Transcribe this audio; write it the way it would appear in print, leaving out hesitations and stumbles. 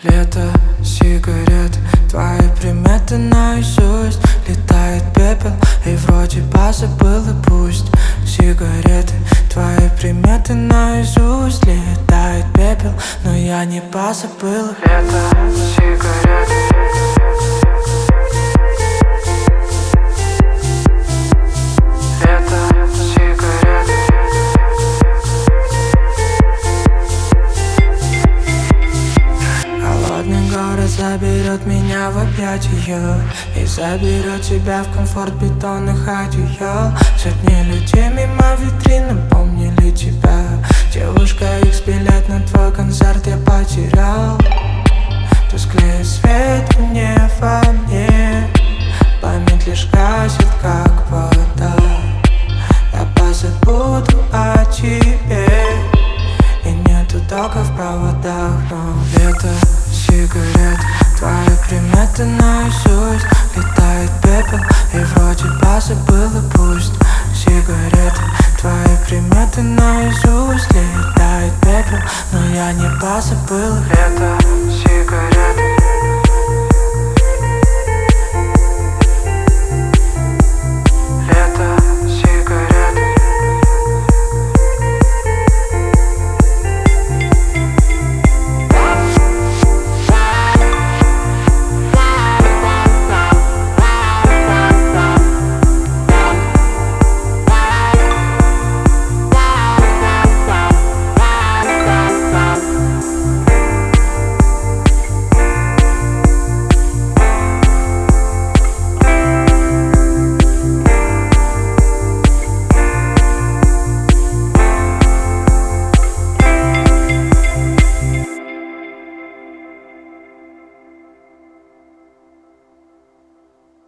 Лето, сигарет, твои приметы наизусть. Летает пепел, и вроде позабыл, и пусть. Сигареты, твои приметы наизусть. Летает пепел, но я не позабыл. Лето, сигарет. Город заберет меня в объятия и заберет тебя в комфорт бетонных одеял. Сотни людей мимо витрины помнили тебя. Девушка, их билет на твой концерт я потерял. Тусклее свет.